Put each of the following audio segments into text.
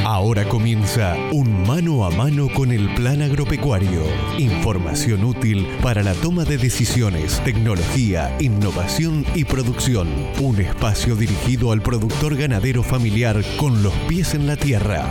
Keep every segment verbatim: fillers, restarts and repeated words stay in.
Ahora comienza un mano a mano con el Plan Agropecuario. Información útil para la toma de decisiones, tecnología, innovación y producción. Un espacio dirigido al productor ganadero familiar con los pies en la tierra.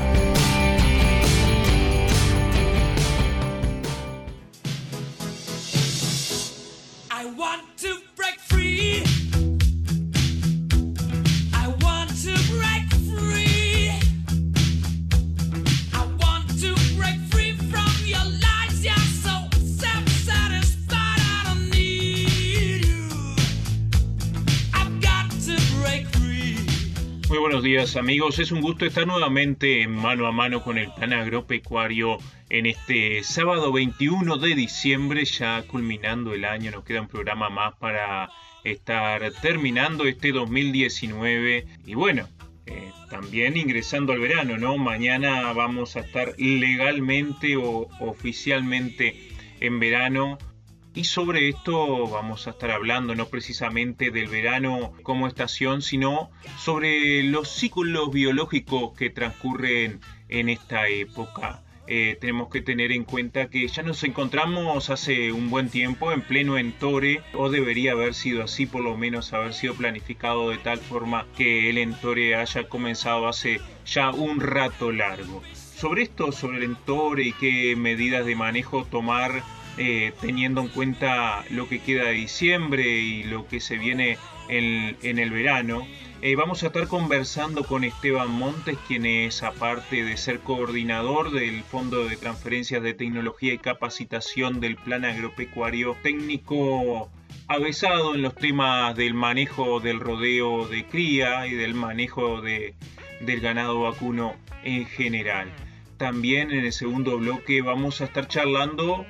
Muy buenos días amigos, es un gusto estar nuevamente en mano a mano con el Plan Agropecuario en este sábado veintiuno de diciembre, ya culminando el año. Nos queda un programa más para estar terminando este dos mil diecinueve y bueno, eh, también ingresando al verano, ¿no? Mañana vamos a estar legalmente o oficialmente en verano. Y sobre esto vamos a estar hablando no precisamente del verano como estación, sino sobre los ciclos biológicos que transcurren en esta época. Eh, tenemos que tener en cuenta que ya nos encontramos hace un buen tiempo en pleno entore, o debería haber sido así, por lo menos haber sido planificado de tal forma que el entore haya comenzado hace ya un rato largo. Sobre esto, sobre el entore y qué medidas de manejo tomar, Eh, teniendo en cuenta lo que queda de diciembre y lo que se viene en, en el verano, eh, vamos a estar conversando con Esteban Montes, quien es, aparte de ser coordinador del Fondo de Transferencias de Tecnología y Capacitación del Plan Agropecuario, técnico avesado en los temas del manejo del rodeo de cría y del manejo de, del ganado vacuno en general. También en el segundo bloque vamos a estar charlando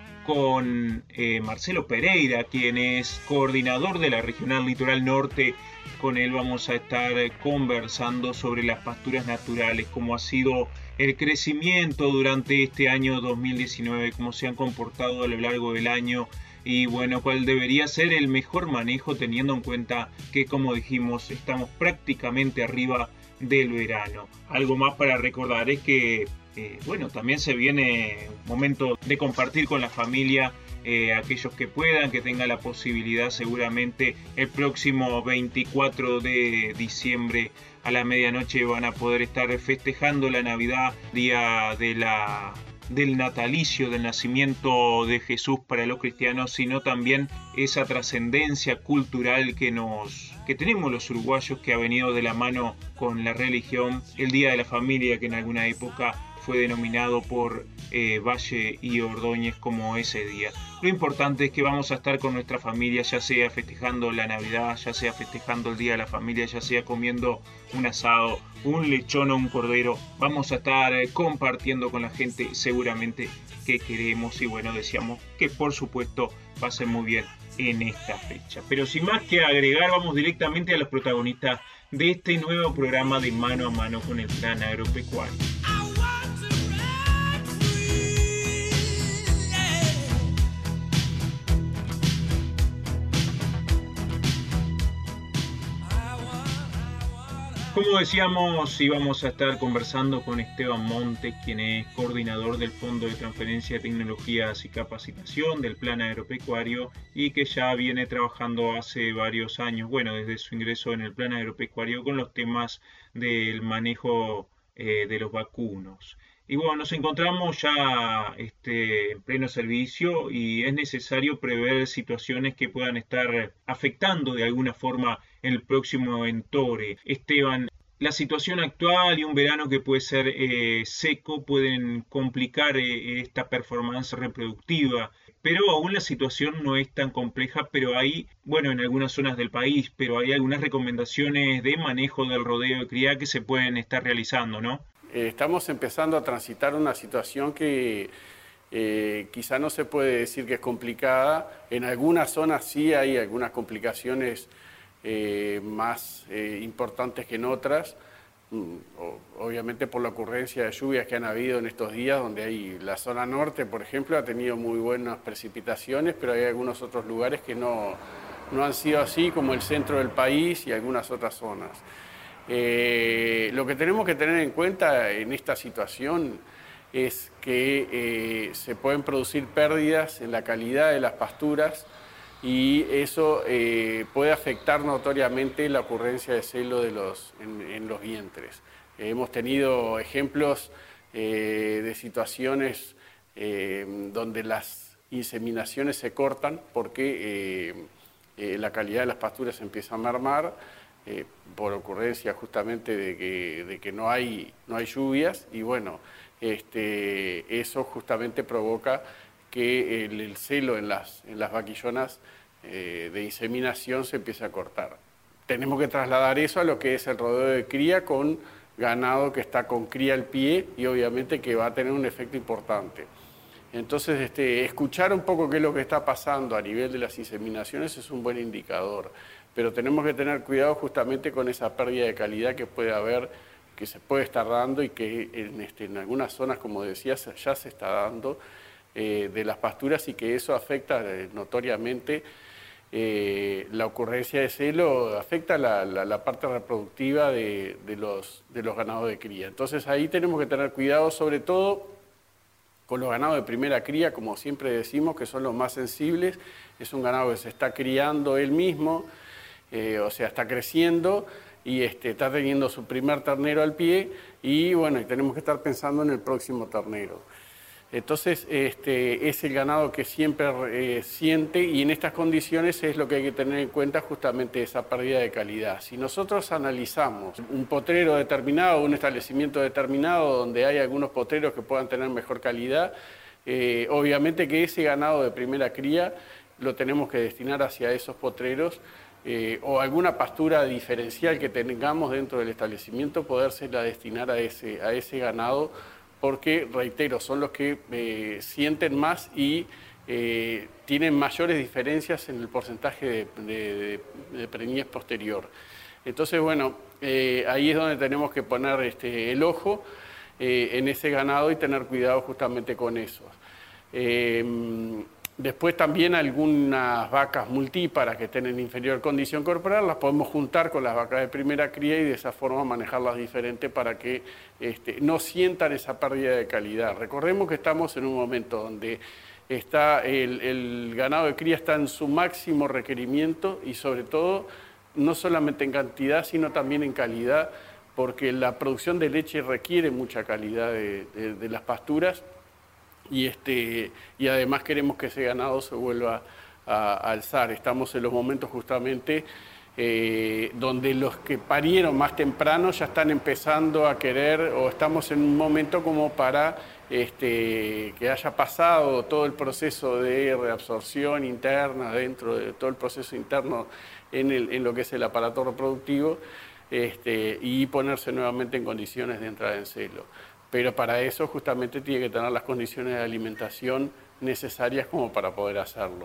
con eh, Marcelo Pereira, quien es coordinador de la Regional Litoral Norte. Con él vamos a estar conversando sobre las pasturas naturales, cómo ha sido el crecimiento durante este año dos mil diecinueve, cómo se han comportado a lo largo del año y bueno, cuál debería ser el mejor manejo teniendo en cuenta que, como dijimos, estamos prácticamente arriba del verano. Algo más para recordar es que Eh, bueno, también se viene un momento de compartir con la familia, eh, aquellos que puedan, que tengan la posibilidad. Seguramente el próximo veinticuatro de diciembre a la medianoche van a poder estar festejando la Navidad, día de la, del natalicio, del nacimiento de Jesús para los cristianos, sino también esa trascendencia cultural que nos que tenemos los uruguayos, que ha venido de la mano con la religión, el Día de la Familia, que en alguna época fue denominado por eh, Valle y Ordóñez como ese día. Lo importante es que vamos a estar con nuestra familia, ya sea festejando la Navidad, ya sea festejando el Día de la Familia, ya sea comiendo un asado, un lechón o un cordero. Vamos a estar eh, compartiendo con la gente seguramente que queremos y bueno, deseamos que por supuesto pasen muy bien en esta fecha. Pero sin más que agregar, vamos directamente a los protagonistas de este nuevo programa de Mano a Mano con el Plan Agropecuario. Como decíamos, íbamos a estar conversando con Esteban Montes, quien es coordinador del Fondo de Transferencia de Tecnologías y Capacitación del Plan Agropecuario y que ya viene trabajando hace varios años, bueno, desde su ingreso en el Plan Agropecuario, con los temas del manejo eh, de los vacunos. Y bueno, nos encontramos ya este, en pleno servicio y es necesario prever situaciones que puedan estar afectando de alguna forma en el próximo entore. Esteban, la situación actual y un verano que puede ser eh, seco pueden complicar eh, esta performance reproductiva, pero aún la situación no es tan compleja, pero hay, bueno, en algunas zonas del país, pero hay algunas recomendaciones de manejo del rodeo de cría que se pueden estar realizando, ¿no? Estamos empezando a transitar una situación que eh, quizá no se puede decir que es complicada. En algunas zonas sí hay algunas complicaciones eh, más eh, importantes que en otras, obviamente por la ocurrencia de lluvias que han habido en estos días, donde hay la zona norte, por ejemplo, ha tenido muy buenas precipitaciones, pero hay algunos otros lugares que no, no han sido así, como el centro del país y algunas otras zonas. Eh, lo que tenemos que tener en cuenta en esta situación es que eh, se pueden producir pérdidas en la calidad de las pasturas y eso eh, puede afectar notoriamente la ocurrencia de celo de los, en, en los vientres. Eh, hemos tenido ejemplos eh, de situaciones eh, donde las inseminaciones se cortan porque eh, eh, la calidad de las pasturas empieza a mermar eh, por ocurrencia justamente de que, de que no hay, no hay lluvias y bueno, este, eso justamente provoca que el, el celo en las, en las vaquillonas eh, de inseminación se empiece a cortar. Tenemos que trasladar eso a lo que es el rodeo de cría con ganado que está con cría al pie y obviamente que va a tener un efecto importante. Entonces, este, escuchar un poco qué es lo que está pasando a nivel de las inseminaciones es un buen indicador, pero tenemos que tener cuidado justamente con esa pérdida de calidad que puede haber, que se puede estar dando y que en, este, en algunas zonas, como decías, ya se está dando eh, de las pasturas y que eso afecta eh, notoriamente eh, la ocurrencia de celo, afecta la, la, la parte reproductiva de, de, los, de los ganados de cría. Entonces ahí tenemos que tener cuidado sobre todo con los ganados de primera cría, como siempre decimos, que son los más sensibles. Es un ganado que se está criando él mismo, eh, o sea, está creciendo y este, está teniendo su primer ternero al pie y bueno, y tenemos que estar pensando en el próximo ternero. Entonces, este, es el ganado que siempre eh, siente y en estas condiciones es lo que hay que tener en cuenta justamente esa pérdida de calidad. Si nosotros analizamos un potrero determinado, un establecimiento determinado donde hay algunos potreros que puedan tener mejor calidad, eh, obviamente que ese ganado de primera cría lo tenemos que destinar hacia esos potreros eh, o alguna pastura diferencial que tengamos dentro del establecimiento, podérsela destinar a ese, a ese ganado porque, reitero, son los que eh, sienten más y eh, tienen mayores diferencias en el porcentaje de, de, de, de preñez posterior. Entonces, bueno, eh, ahí es donde tenemos que poner este, el ojo eh, en ese ganado y tener cuidado justamente con eso. Eh, Después también algunas vacas multíparas que estén en inferior condición corporal las podemos juntar con las vacas de primera cría y de esa forma manejarlas diferente para que este, no sientan esa pérdida de calidad. Recordemos que estamos en un momento donde está el, el ganado de cría está en su máximo requerimiento y sobre todo no solamente en cantidad sino también en calidad porque la producción de leche requiere mucha calidad de, de, de las pasturas. Y, este, y además queremos que ese ganado se vuelva a, a alzar. Estamos en los momentos justamente eh, donde los que parieron más temprano ya están empezando a querer, o estamos en un momento como para este, que haya pasado todo el proceso de reabsorción interna, dentro de todo el proceso interno en, el, en lo que es el aparato reproductivo, este, y ponerse nuevamente en condiciones de entrada en celo. Pero para eso justamente tiene que tener las condiciones de alimentación necesarias como para poder hacerlo.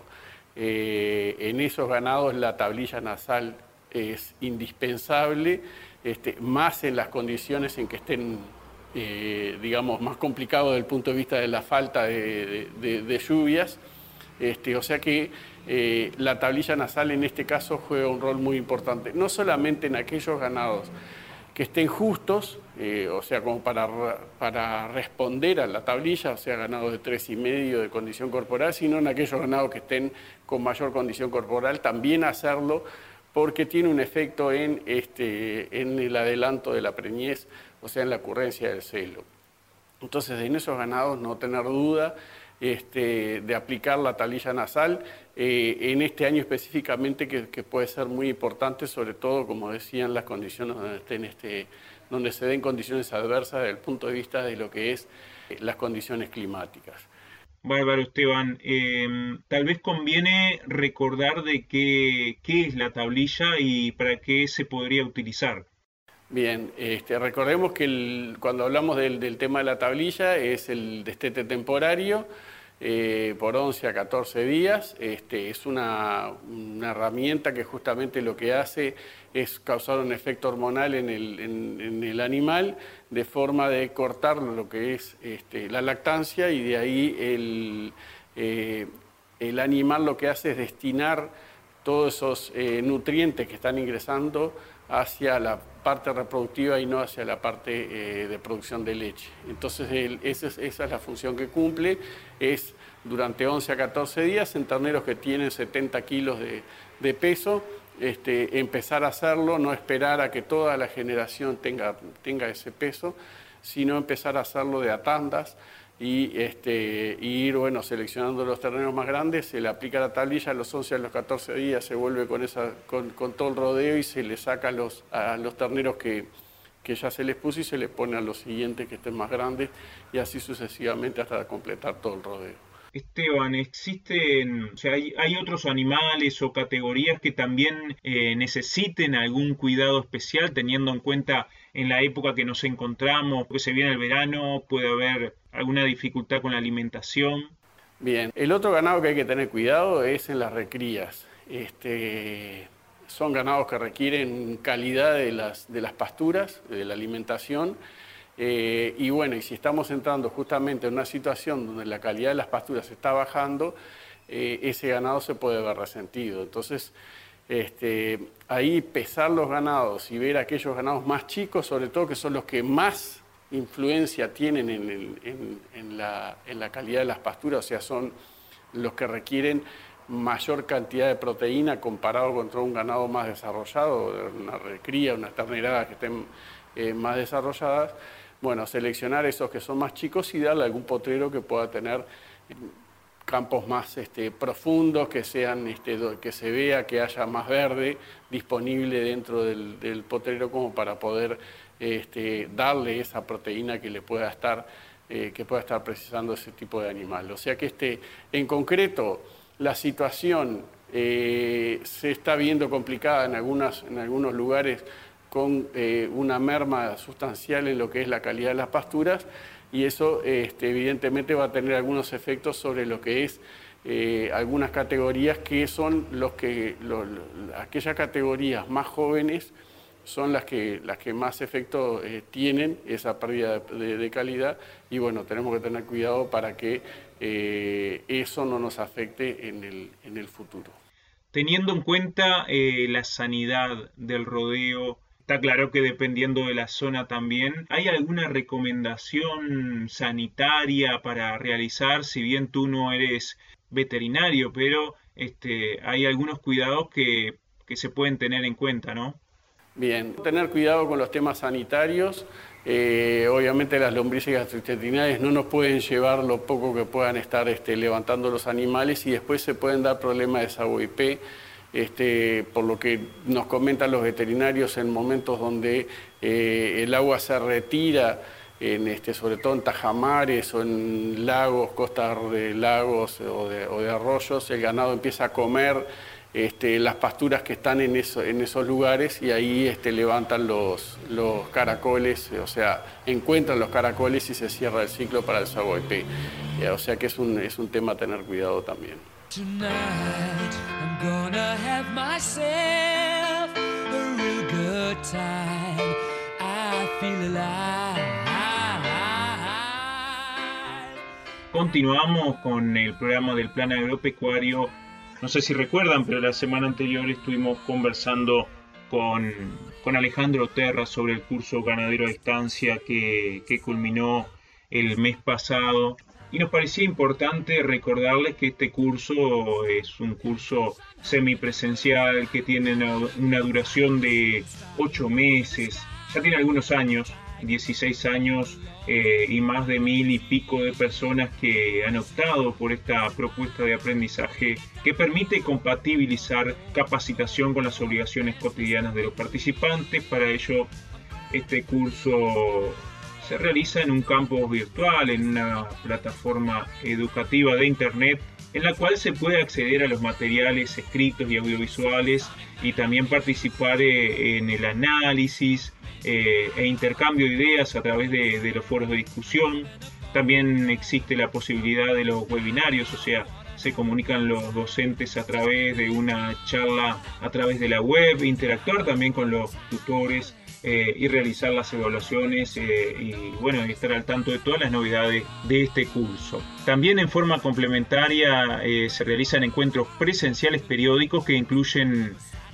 Eh, en esos ganados la tablilla nasal es indispensable, este, más en las condiciones en que estén, eh, digamos, más complicados desde el punto de vista de la falta de, de, de lluvias. Este, o sea que eh, la tablilla nasal en este caso juega un rol muy importante, no solamente en aquellos ganados que estén justos, eh, o sea, como para, para responder a la tablilla, o sea, ganados de tres y medio de condición corporal, sino en aquellos ganados que estén con mayor condición corporal, también hacerlo, porque tiene un efecto en, este, en el adelanto de la preñez, o sea, en la ocurrencia del celo. Entonces, en esos ganados no tener duda este, de aplicar la tablilla nasal, eh, en este año específicamente que, que puede ser muy importante, sobre todo, como decían, las condiciones donde, estén, este, donde se den condiciones adversas desde el punto de vista de lo que es eh, las condiciones climáticas. Bárbaro, Esteban. Eh, tal vez conviene recordar de qué, qué es la tablilla y para qué se podría utilizar. Bien, este, recordemos que el, cuando hablamos del, del tema de la tablilla es el destete temporario eh, por once a catorce días. Este, es una, una herramienta que justamente lo que hace es causar un efecto hormonal en el, en, en el animal de forma de cortar lo que es este, la lactancia y de ahí el, eh, el animal lo que hace es destinar todos esos eh, nutrientes que están ingresando hacia la parte reproductiva y no hacia la parte eh, de producción de leche. Entonces el, esa, es, esa es la función que cumple, es durante once a catorce días en terneros que tienen setenta kilos de, de peso, este, empezar a hacerlo, no esperar a que toda la generación tenga, tenga ese peso, sino empezar a hacerlo de a tandas y, este, y ir bueno, seleccionando los terneros más grandes, se le aplica la tablilla, a los once a los catorce días se vuelve con, esa, con, con todo el rodeo y se le saca a los, a los terneros que, que ya se les puso y se le pone a los siguientes que estén más grandes y así sucesivamente hasta completar todo el rodeo. Esteban, existen, o sea, hay, hay otros animales o categorías que también eh, necesiten algún cuidado especial, teniendo en cuenta en la época que nos encontramos, que se viene el verano, puede haber alguna dificultad con la alimentación. Bien, el otro ganado que hay que tener cuidado es en las recrías. Este, son ganados que requieren calidad de las, de las pasturas, de la alimentación. Eh, y bueno, y si estamos entrando justamente en una situación donde la calidad de las pasturas está bajando, eh, ese ganado se puede ver resentido. Entonces, este, ahí pesar los ganados y ver aquellos ganados más chicos, sobre todo que son los que más influencia tienen en, el, en, en, la, en la calidad de las pasturas, o sea, son los que requieren mayor cantidad de proteína comparado contra un ganado más desarrollado, una recría, unas terneradas que estén eh, más desarrolladas. Bueno, seleccionar esos que son más chicos y darle algún potrero que pueda tener campos más este, profundos, que, sean, este, que se vea que haya más verde disponible dentro del, del potrero como para poder este, darle esa proteína que le pueda estar, eh, que pueda estar precisando ese tipo de animal. O sea que este, en concreto la situación eh, se está viendo complicada en, algunas, en algunos lugares con eh, una merma sustancial en lo que es la calidad de las pasturas y eso este, evidentemente va a tener algunos efectos sobre lo que es eh, algunas categorías que son los que, lo, lo, aquellas categorías más jóvenes son las que, las que más efecto eh, tienen esa pérdida de, de, de calidad y bueno, tenemos que tener cuidado para que eh, eso no nos afecte en el, en el futuro. Teniendo en cuenta eh, la sanidad del rodeo, está claro que dependiendo de la zona también, ¿hay alguna recomendación sanitaria para realizar? Si bien tú no eres veterinario, pero este, hay algunos cuidados que, que se pueden tener en cuenta, ¿no? Bien, tener cuidado con los temas sanitarios. Eh, obviamente las lombrices gastrointestinales no nos pueden llevar lo poco que puedan estar este, levantando los animales y después se pueden dar problemas de S A B O I P. Este, por lo que nos comentan los veterinarios en momentos donde eh, el agua se retira, en este, sobre todo en tajamares o en lagos, costas de lagos o de, o de arroyos, el ganado empieza a comer este, las pasturas que están en, eso, en esos lugares y ahí este, levantan los, los caracoles, o sea, encuentran los caracoles y se cierra el ciclo para el S A B O I P. O sea que es un, es un tema a tener cuidado también. Tonight I'm gonna have myself a real good time. I feel alive. Continuamos con el programa del Plan Agropecuario. No sé si recuerdan, pero la semana anterior estuvimos conversando con, con Alejandro Terra sobre el curso ganadero a distancia que, que culminó el mes pasado. Y nos parecía importante recordarles que este curso es un curso semipresencial que tiene una, una duración de ocho meses, ya tiene algunos años, dieciséis años eh, y más de mil y pico de personas que han optado por esta propuesta de aprendizaje que permite compatibilizar capacitación con las obligaciones cotidianas de los participantes. Para ello, este curso se realiza en un campus virtual, en una plataforma educativa de internet, en la cual se puede acceder a los materiales escritos y audiovisuales y también participar eh, en el análisis eh, e intercambio de ideas a través de, de los foros de discusión. También existe la posibilidad de los webinarios, o sea, se comunican los docentes a través de una charla a través de la web, interactuar también con los tutores, Eh, y realizar las evaluaciones eh, y bueno, estar al tanto de todas las novedades de este curso. También en forma complementaria eh, se realizan encuentros presenciales periódicos que incluyen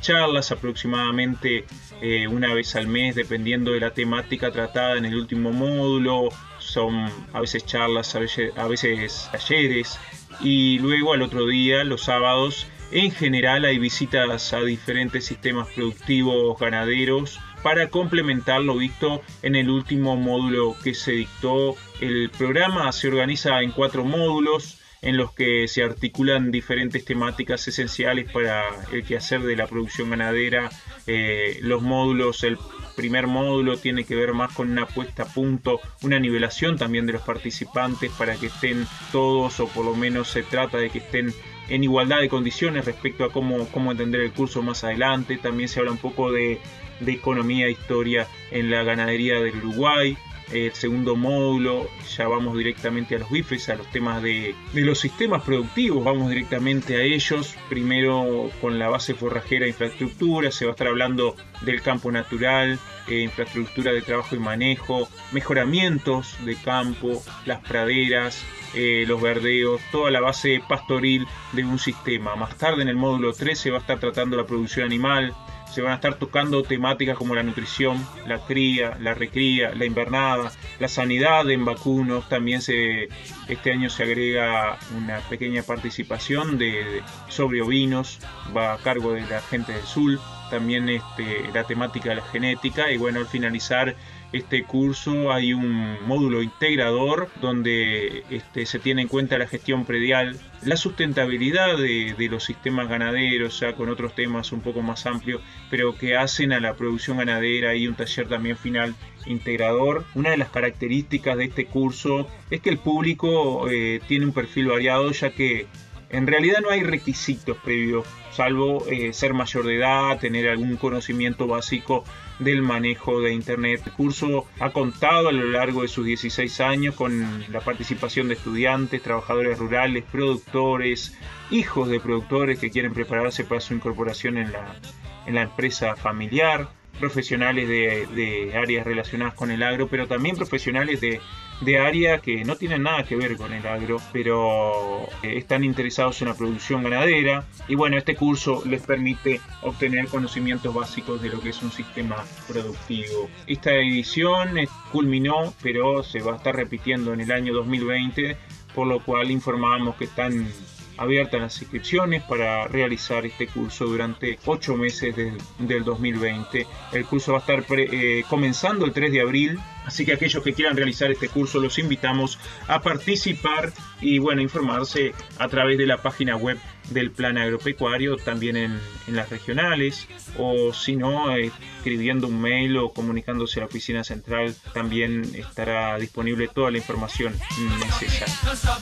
charlas aproximadamente eh, una vez al mes, dependiendo de la temática tratada en el último módulo. Son a veces charlas, a veces, a veces talleres, y luego al otro día, los sábados, en general hay visitas a diferentes sistemas productivos ganaderos para complementar lo visto en el último módulo que se dictó. El programa se organiza en cuatro módulos en los que se articulan diferentes temáticas esenciales para el quehacer de la producción ganadera. Eh, los módulos, el primer módulo tiene que ver más con una puesta a punto, una nivelación también de los participantes para que estén todos, o por lo menos se trata de que estén en igualdad de condiciones respecto a cómo, cómo entender el curso más adelante. También se habla un poco de, de economía e historia en la ganadería del Uruguay. El segundo módulo ya vamos directamente a los bifes, a los temas de, de los sistemas productivos, vamos directamente a ellos. Primero con la base forrajera e infraestructura, se va a estar hablando del campo natural, eh, infraestructura de trabajo y manejo, mejoramientos de campo, las praderas, eh, los verdeos, toda la base pastoril de un sistema. Más tarde en el módulo tres se va a estar tratando la producción animal. Se van a estar tocando temáticas como la nutrición, la cría, la recría, la invernada, la sanidad en vacunos. También se, este año se agrega una pequeña participación de, de sobre ovinos, va a cargo de la gente del sur. También este, la temática de la genética. Y bueno, al finalizar este curso hay un módulo integrador donde este, se tiene en cuenta la gestión predial, la sustentabilidad de, de los sistemas ganaderos, ya con otros temas un poco más amplios, pero que hacen a la producción ganadera, y un taller también final integrador. Una de las características de este curso es que el público eh, tiene un perfil variado, ya que en realidad no hay requisitos previos, salvo eh, ser mayor de edad, tener algún conocimiento básico del manejo de Internet. El curso ha contado a lo largo de sus dieciséis años con la participación de estudiantes, trabajadores rurales, productores, hijos de productores que quieren prepararse para su incorporación en la, en la empresa familiar, profesionales de, de áreas relacionadas con el agro, pero también profesionales de, de áreas que no tienen nada que ver con el agro, pero eh, están interesados en la producción ganadera. Y bueno, este curso les permite obtener conocimientos básicos de lo que es un sistema productivo. Esta edición eh, culminó, pero se va a estar repitiendo en el año dos mil veinte, por lo cual informamos que están abiertas las inscripciones para realizar este curso durante ocho meses del, del dos mil veinte. El curso va a estar pre, eh, comenzando el tres de abril, así que aquellos que quieran realizar este curso los invitamos a participar y bueno, informarse a través de la página web del Plan Agropecuario, también en, en las regionales, o si no, eh, escribiendo un mail o comunicándose a la oficina central, también estará disponible toda la información necesaria.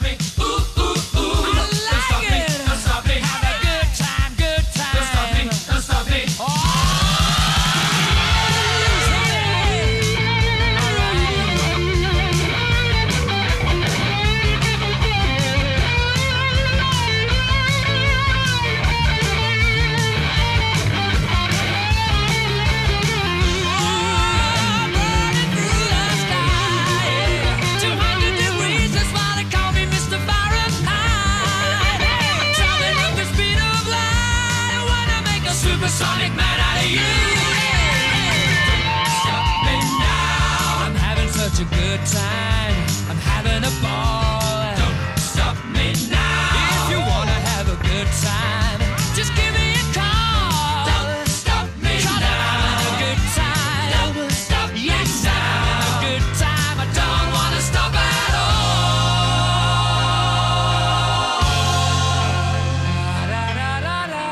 Supersonic man out of you. Stop me now. I'm having such a good time. I'm having a ball. Don't stop me now. If you wanna have a good time, just give me a call. Don't stop me now. I'm having a good time. Don't stop me yes, now. I'm having a good time. I don't wanna stop at all. Da, da, da, da.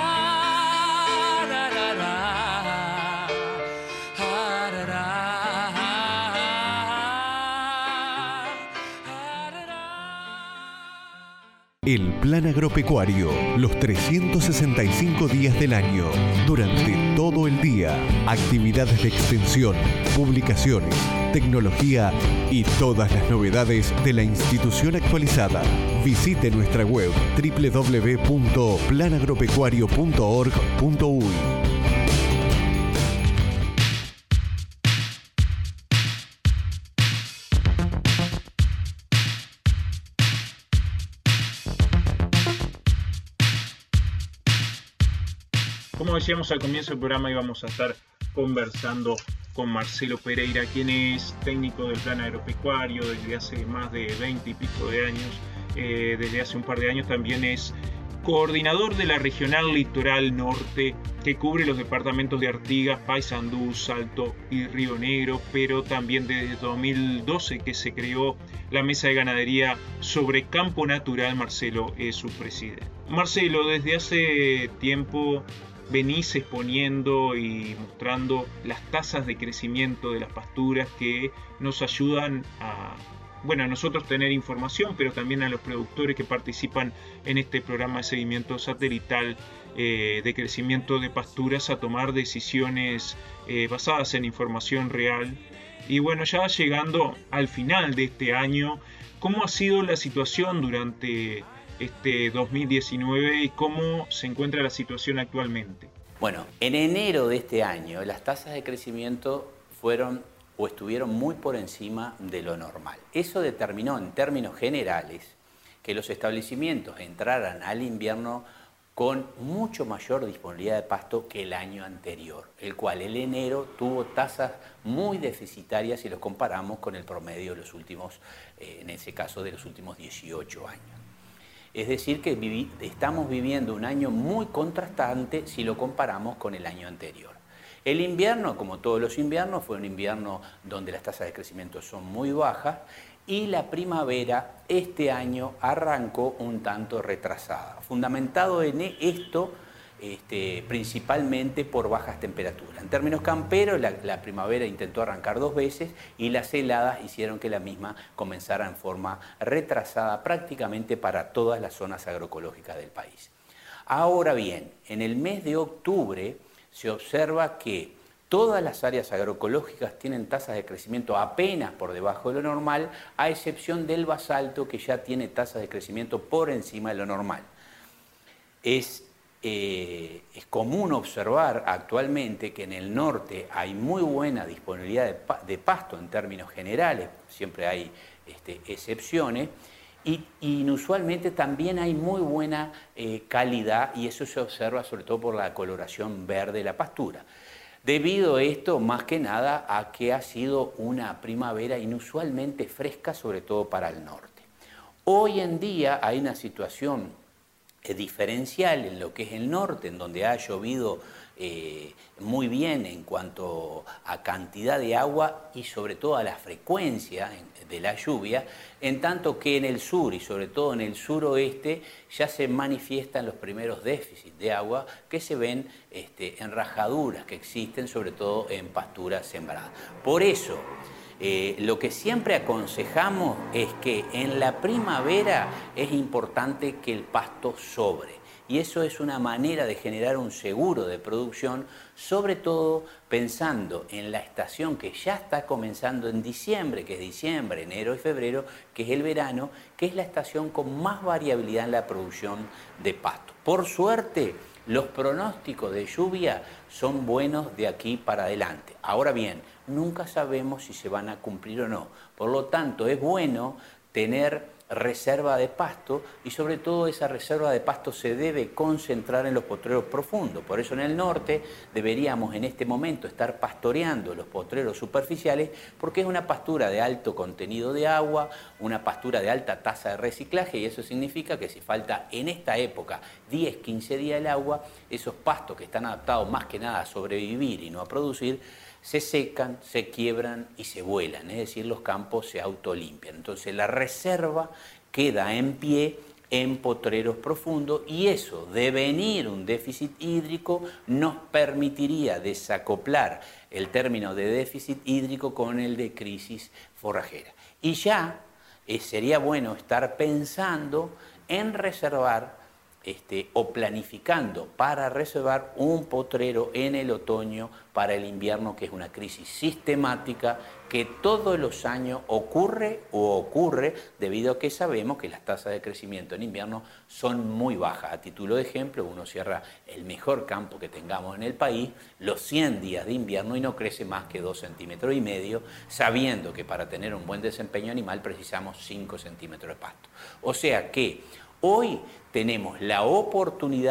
El Plan Agropecuario, los trescientos sesenta y cinco días del año, durante todo el día, actividades de extensión, publicaciones, tecnología y todas las novedades de la institución actualizada. Visite nuestra web doble u doble u doble u punto plan agropecuario punto org punto uy. Como como decíamos al comienzo del programa, íbamos a estar conversando con Marcelo Pereira, quien es técnico del Plan Agropecuario desde hace más de veinte y pico de años. Eh, desde hace un par de años también es coordinador de la Regional Litoral Norte, que cubre los departamentos de Artigas, Paysandú, Salto y Río Negro, pero también desde dos mil doce que se creó la Mesa de Ganadería sobre Campo Natural. Marcelo es su presidente. Marcelo, desde hace tiempo venís exponiendo y mostrando las tasas de crecimiento de las pasturas que nos ayudan a, bueno, a nosotros tener información, pero también a los productores que participan en este programa de seguimiento satelital eh, de crecimiento de pasturas a tomar decisiones eh, basadas en información real. Y bueno, ya llegando al final de este año, ¿cómo ha sido la situación durante este dos mil diecinueve y cómo se encuentra la situación actualmente? Bueno, en enero de este año las tasas de crecimiento fueron o estuvieron muy por encima de lo normal. Eso determinó en términos generales que los establecimientos entraran al invierno con mucho mayor disponibilidad de pasto que el año anterior, el cual el enero tuvo tasas muy deficitarias si los comparamos con el promedio de los últimos, eh, en ese caso de los últimos dieciocho años. Es decir, que vivi- estamos viviendo un año muy contrastante si lo comparamos con el año anterior. El invierno, como todos los inviernos, fue un invierno donde las tasas de crecimiento son muy bajas y la primavera este año arrancó un tanto retrasada, fundamentado en esto este, principalmente por bajas temperaturas. En términos camperos, la, la primavera intentó arrancar dos veces y las heladas hicieron que la misma comenzara en forma retrasada prácticamente para todas las zonas agroecológicas del país. Ahora bien, en el mes de octubre se observa que todas las áreas agroecológicas tienen tasas de crecimiento apenas por debajo de lo normal, a excepción del basalto, que ya tiene tasas de crecimiento por encima de lo normal. Es, eh, es común observar actualmente que en el norte hay muy buena disponibilidad de, pa de pasto en términos generales, siempre hay este, excepciones, y inusualmente también hay muy buena eh, calidad, y eso se observa sobre todo por la coloración verde de la pastura. Debido a esto, más que nada, a que ha sido una primavera inusualmente fresca, sobre todo para el norte. Hoy en día hay una situación eh, diferencial en lo que es el norte, en donde ha llovido eh, muy bien en cuanto a cantidad de agua y sobre todo a la frecuencia de la lluvia, en tanto que en el sur y sobre todo en el suroeste ya se manifiestan los primeros déficits de agua que se ven este, en rajaduras que existen sobre todo en pasturas sembradas. Por eso, eh, lo que siempre aconsejamos es que en la primavera es importante que el pasto sobre. Y eso es una manera de generar un seguro de producción, sobre todo pensando en la estación que ya está comenzando en diciembre, que es diciembre, enero y febrero, que es el verano, que es la estación con más variabilidad en la producción de pasto. Por suerte, los pronósticos de lluvia son buenos de aquí para adelante. Ahora bien, nunca sabemos si se van a cumplir o no. Por lo tanto, es bueno tener reserva de pasto y sobre todo esa reserva de pasto se debe concentrar en los potreros profundos. Por eso en el norte deberíamos en este momento estar pastoreando los potreros superficiales, porque es una pastura de alto contenido de agua, una pastura de alta tasa de reciclaje, y eso significa que si falta en esta época diez, quince días el agua, esos pastos que están adaptados más que nada a sobrevivir y no a producir, se secan, se quiebran y se vuelan, es decir, los campos se autolimpian. Entonces la reserva queda en pie en potreros profundos y eso, de venir un déficit hídrico, nos permitiría desacoplar el término de déficit hídrico con el de crisis forrajera. Y ya eh, sería bueno estar pensando en reservar Este, o planificando para reservar un potrero en el otoño para el invierno, que es una crisis sistemática que todos los años ocurre o ocurre debido a que sabemos que las tasas de crecimiento en invierno son muy bajas. A título de ejemplo, uno cierra el mejor campo que tengamos en el país, los cien días de invierno, y no crece más que dos centímetros y medio, sabiendo que para tener un buen desempeño animal precisamos cinco centímetros de pasto. O sea que hoy tenemos la oportunidad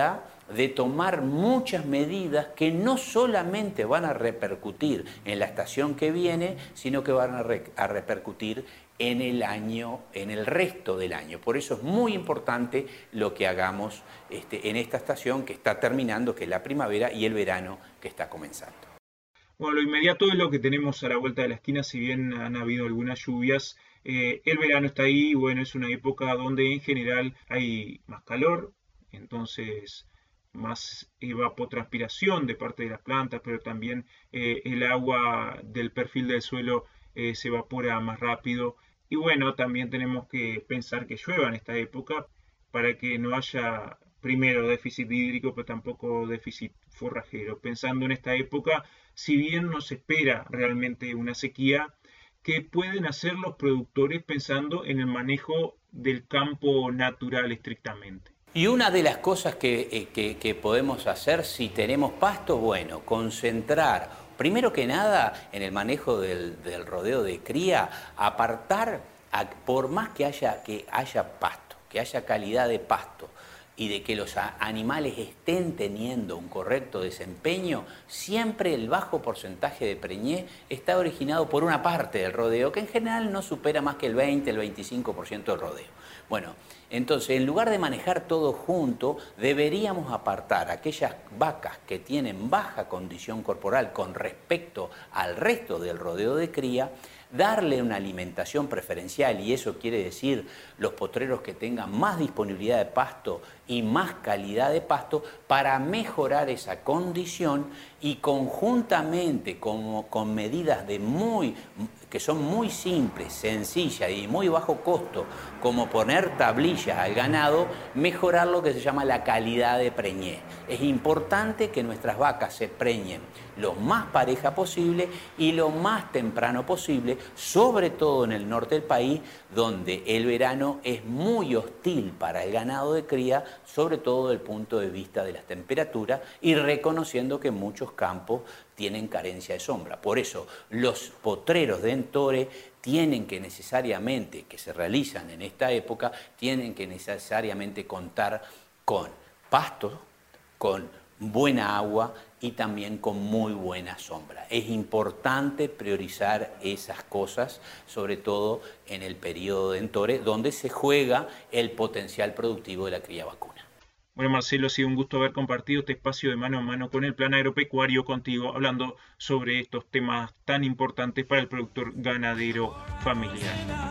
de tomar muchas medidas que no solamente van a repercutir en la estación que viene, sino que van a, re a repercutir en el año, en el resto del año. Por eso es muy importante lo que hagamos este, en esta estación que está terminando, que es la primavera, y el verano que está comenzando. Bueno, lo inmediato es lo que tenemos a la vuelta de la esquina, si bien han habido algunas lluvias, eh, el verano está ahí, y bueno, es una época donde en general hay más calor, entonces más evapotranspiración de parte de las plantas, pero también eh, el agua del perfil del suelo eh, se evapora más rápido. Y bueno, también tenemos que pensar que llueva en esta época para que no haya, primero, déficit hídrico, pero tampoco déficit forrajero. Pensando en esta época, si bien no se espera realmente una sequía, ¿qué pueden hacer los productores pensando en el manejo del campo natural estrictamente? Y una de las cosas que, eh, que, que podemos hacer si tenemos pasto, bueno, concentrar, primero que nada, en el manejo del, del rodeo de cría, apartar, a, por más que haya, que haya pasto, que haya calidad de pasto, y de que los animales estén teniendo un correcto desempeño, siempre el bajo porcentaje de preñez está originado por una parte del rodeo, que en general no supera más que el veinte, el veinticinco por ciento del rodeo. Bueno, entonces, en lugar de manejar todo junto, deberíamos apartar aquellas vacas que tienen baja condición corporal con respecto al resto del rodeo de cría, darle una alimentación preferencial, y eso quiere decir los potreros que tengan más disponibilidad de pasto y más calidad de pasto para mejorar esa condición, y conjuntamente con, con medidas de muy, que son muy simples, sencillas y muy bajo costo, como poner tablillas al ganado, mejorar lo que se llama la calidad de preñez. Es importante que nuestras vacas se preñen lo más pareja posible y lo más temprano posible, sobre todo en el norte del país, donde el verano es muy hostil para el ganado de cría, sobre todo desde el punto de vista de las temperaturas, y reconociendo que muchos campos tienen carencia de sombra. Por eso, los potreros de entore tienen que necesariamente, que se realizan en esta época, tienen que necesariamente contar con pasto, con buena agua y también con muy buena sombra. Es importante priorizar esas cosas, sobre todo en el periodo de entore, donde se juega el potencial productivo de la cría vacuna. Bueno, Marcelo, ha sido un gusto haber compartido este espacio de mano a mano con el Plan Agropecuario contigo, hablando sobre estos temas tan importantes para el productor ganadero familiar.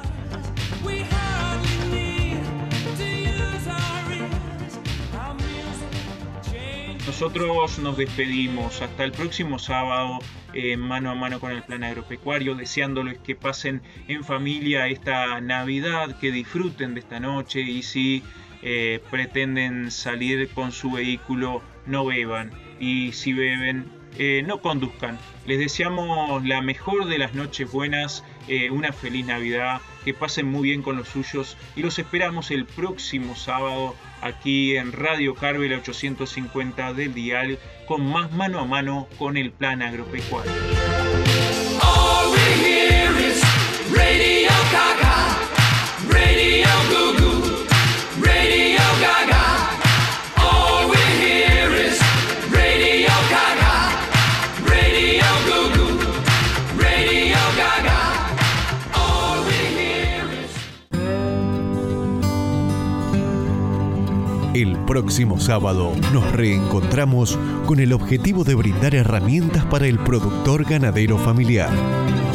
Nosotros nos despedimos hasta el próximo sábado, eh, mano a mano con el Plan Agropecuario, deseándoles que pasen en familia esta Navidad, que disfruten de esta noche, y si eh, pretenden salir con su vehículo, no beban, y si beben, eh, no conduzcan. Les deseamos la mejor de las noches buenas, eh, una feliz Navidad, que pasen muy bien con los suyos, y los esperamos el próximo sábado aquí en Radio Carvel ochocientos cincuenta del dial, con más mano a mano con el Plan Agropecuario. All we hear is Radio Gaga, Radio Goo Goo, Radio Gaga. All we hear is Radio Gaga, Radio Goo Goo, Radio Gaga. All we hear is... El próximo sábado nos reencontramos con el objetivo de brindar herramientas para el productor ganadero familiar.